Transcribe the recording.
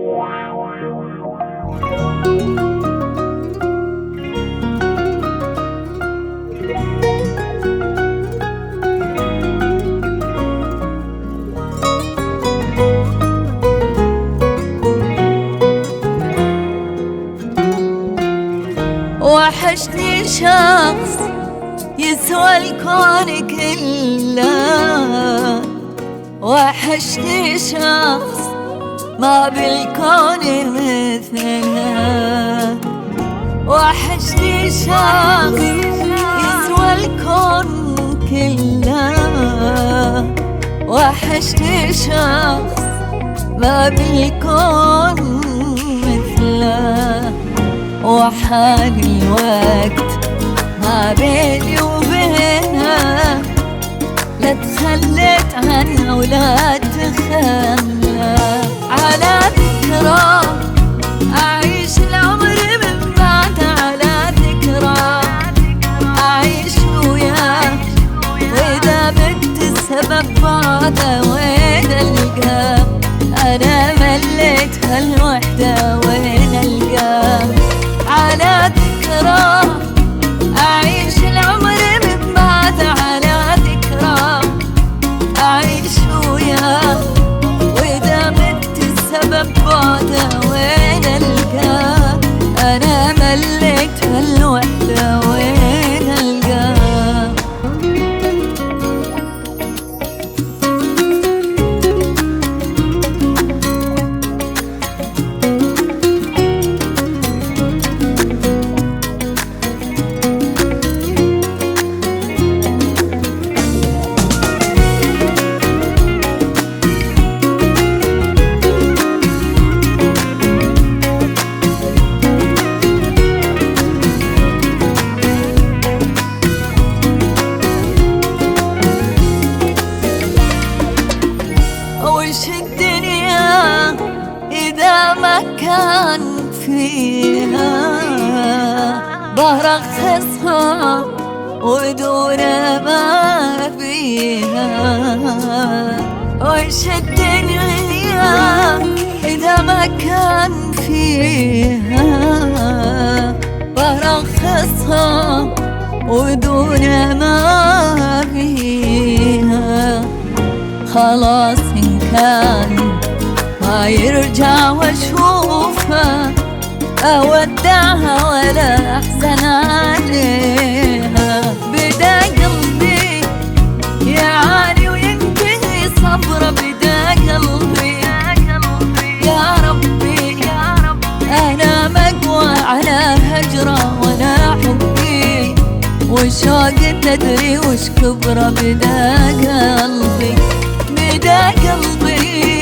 وحشني شخص يسوى الكون كله، وحشني شخص ما بالكون مثله، وحشني شخص يسوى الكون كله، وحشني شخص ما بالكون مثله. وحان الوقت ما بيني وبينها، لا تخلت عنها ولا تخلى، على ذكرى أعيش العمر من بعد، على ذكرى أعيش وياه، وإذا بنت السبب بعده وين ألقاه؟ أنا مليت هالوحدة وين ألقاه؟ على ذكرى أعيش العمر من بعد، على ذكرى أعيش وياه، وإذا مت السبب بعده وين ألقاه؟ أنا مليت هالوحدة وين ألقاه؟ وش الدنيا إذا ما كان فيها برخصها ودون ما فيها؟ وش الدنيا إذا ما كان فيها برخصها ودون ما فيها؟ خلاص إن كان ما يرجع واشوفها، أودعها ولا أحزن عليها. بدا قلبي يعاني وينتهي صبره، بدا قلبي يا ربي أنا مقوى على هجره، ولا حبي وشوق تدري وش كبره. بدا قلبي